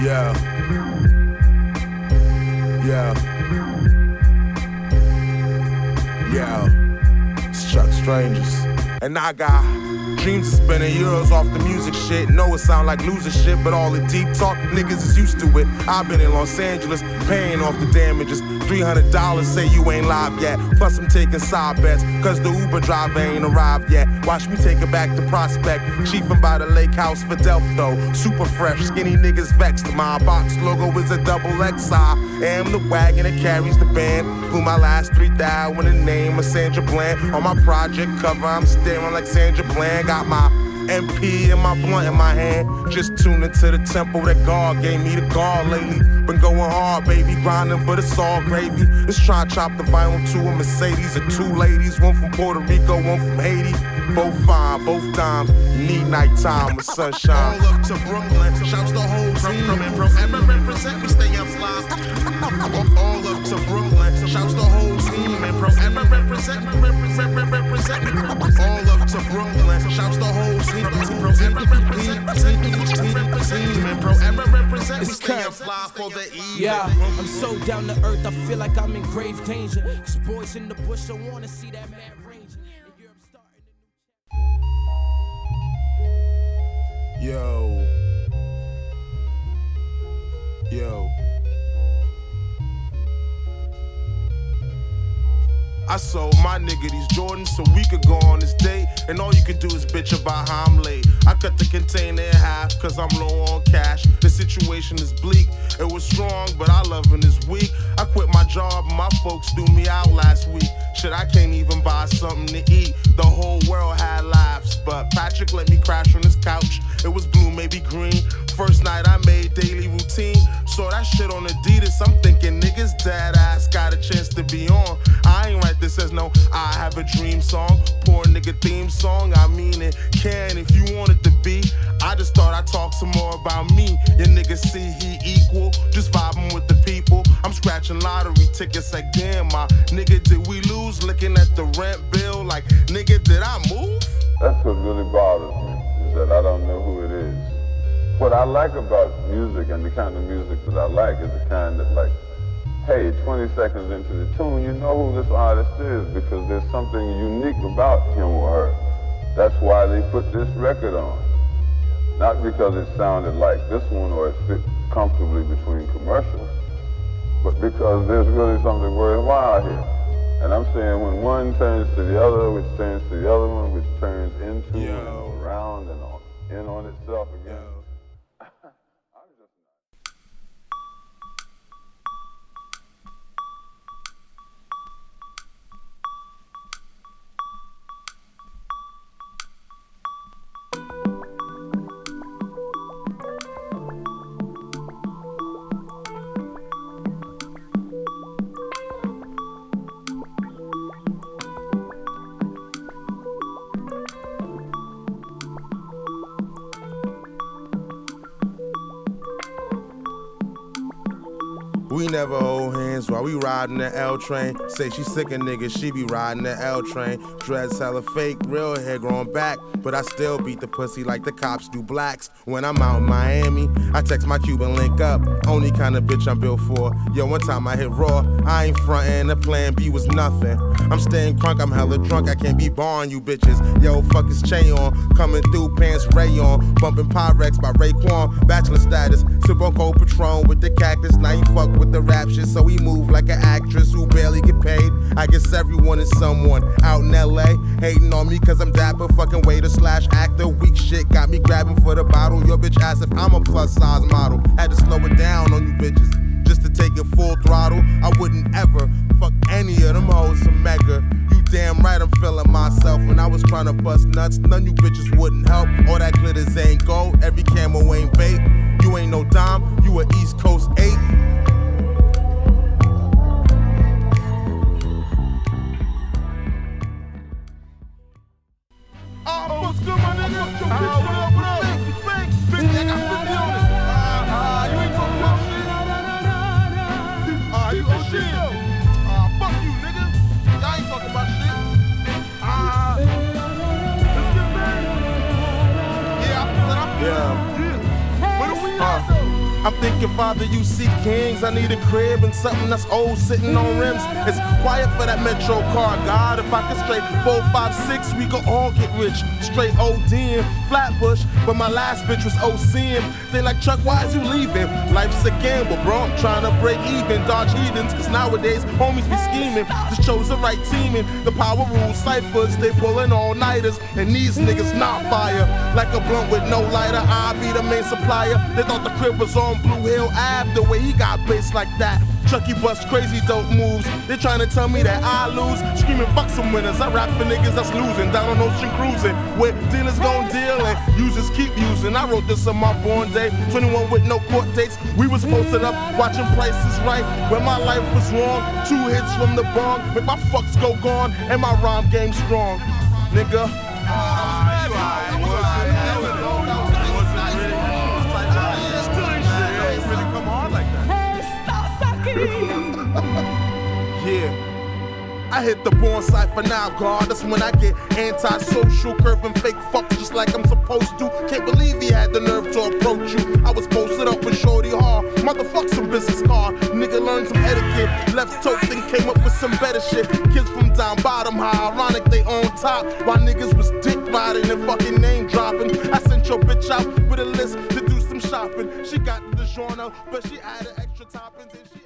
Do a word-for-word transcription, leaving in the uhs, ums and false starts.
Yeah. Yeah. Yeah. It's Chuck Strangers. And I got dreams of spending euros off the music shit. Know it sound like loser shit, but all the deep talk, niggas is used to it. I've been in Los Angeles, paying off the damages. three hundred dollars, say you ain't live yet. Plus I'm taking side bets, cause the Uber driver ain't arrived yet. Watch me take it back to Prospect, chiefin' by the lake house for Delpho. Super fresh, skinny niggas vexed. My box logo is a double X I. Am the wagon that carries the band. Flew my last three thousand with the name of Sandra Bland. On my project cover, I'm staring like Sandra Bland. Got my M P and my blunt in my hand. Just tuned into the temple that God gave me the guard lately. Been going hard, baby, grinding, but it's all gravy. Let's try to chop the vinyl to a Mercedes or two ladies. One from Puerto Rico, one from Haiti. Both fine, both times. You need nighttime with sunshine. All up to Brooklyn, shouts the whole team. From and pro, ever represent, we stay up fly. All up to Brooklyn, shouts the whole team. And pro, ever represent, represent, represent. All up to Brooklyn, shouts the whole team. Pro, ever represent, team. And pro, ever represent, we stay up fly for the E. Yeah, I'm so down to earth, I feel like I'm in grave danger. Cause boys in the bush don't wanna see that mad ranger. Yo. Yo. I sold my nigga these Jordans so we could go on this date. And all you can do is bitch about how I'm late. I cut the container in half cause I'm low on cash. The situation is bleak. It was strong, but I loving is weak. I quit my job and my folks threw me out last week. Shit, I can't even buy something to eat. The whole world had laughs, but Patrick let me crash on his couch. It was blue, maybe green. First night I made daily routine. Saw that shit on Adidas. I'm thinking niggas dead ass got a chance to be on. I ain't write this as no I have a dream song. Poor nigga theme song. I mean it can if you want it to be. I just thought I'd talk some more about me. Your niggas see he equal. Just vibing with the people. I'm scratching lottery tickets like damn my nigga did we lose? Looking at the rent bill like nigga did I move? That's what really bothers me, is that I don't know who it is. What I like about music and the kind of music that I like is the kind that like, hey, twenty seconds into the tune, you know who this artist is because there's something unique about him or her. That's why they put this record on. Not because it sounded like this one or it fit comfortably between commercials, but because there's really something worthwhile here. And I'm saying when one turns to the other, which turns to the other one, which turns into Yo. and around and on, in on itself again. Yo. We never hold hands while we riding the L train. Say she sick of niggas, she be riding the L train. Dreads hella fake, real hair growing back. But I still beat the pussy like the cops do blacks. When I'm out in Miami, I text my Cuban link up. Only kind of bitch I'm built for. Yo, one time I hit raw, I ain't frontin', the plan B was nothing. I'm staying crunk, I'm hella drunk, I can't be barring you bitches. Yo, fuck his chain on, coming through pants ray on. Bumping Pyrex by Raekwon, bachelor status. Sip on cold Patron with the cactus, now you fuck with the rap shit, so he move like an actress who barely get paid. I guess everyone is someone out in L A hating on me cause I'm dapper, fucking waiter slash actor. Weak shit got me grabbing for the bottle. Your bitch asked if I'm a plus size model. Had to slow it down on you bitches just to take it full throttle. I wouldn't ever fuck any of them hoes some mega. You damn right I'm feeling myself. When I was trying to bust nuts, none you bitches wouldn't help. All that glitters ain't gold, every camo ain't bait. You ain't no dime, you a East Coast eight. Oh, what's good, my nigga? Uh, what up, what up? Big, big, big, I got fifty on it. Uh, uh, you ain't talking about shit. Uh, you oh shit. Uh, fuck you, nigga. Y'all ain't talking about shit. Uh, let's get back. Yeah, I feel it, I feel Yeah. it. Yeah. Where do we at, though? I'm thinking, Father, you see kings. I need a crib and something that's old sitting on rims. It's quiet for that Metro car. God, if I could straight four, five, six, we could all get rich. Straight ODing, Flatbush, but my last bitch was OCing. They like, Chuck, why is you leaving? Life's a gamble, bro. I'm trying to break even, dodge heathens, cause nowadays homies be scheming. Just chose the right teaming. The power rules ciphers, they pulling all-nighters, and these niggas not fire. Like a blunt with no lighter, I be the main supplier. They thought the crib was on Blue Hill Ave, the way he got bass like that. Chucky bust crazy dope moves. They trying to tell me that I lose. Screaming fuck some winners. I rap for niggas that's losing. Down on Ocean cruising. Where dealers gon' deal and users keep using. I wrote this on my born day. twenty-one with no court dates. We was posted up watching Prices Right. When my life was wrong. Two hits from the bong. Make my fucks go gone. And my rhyme game strong. Nigga. Yeah. I hit the born cipher now, God. That's when I get anti-social, curving fake fucks just like I'm supposed to. Can't believe he had the nerve to approach you. I was posted up with Shorty Hall. Motherfuck some business card. Nigga learned some etiquette. Left tote, then came up with some better shit. Kids from down bottom, how ironic they on top. While niggas was dick riding and fucking name dropping. I sent your bitch out with a list to do some shopping. She got the DiGiorno, but she added extra toppings and she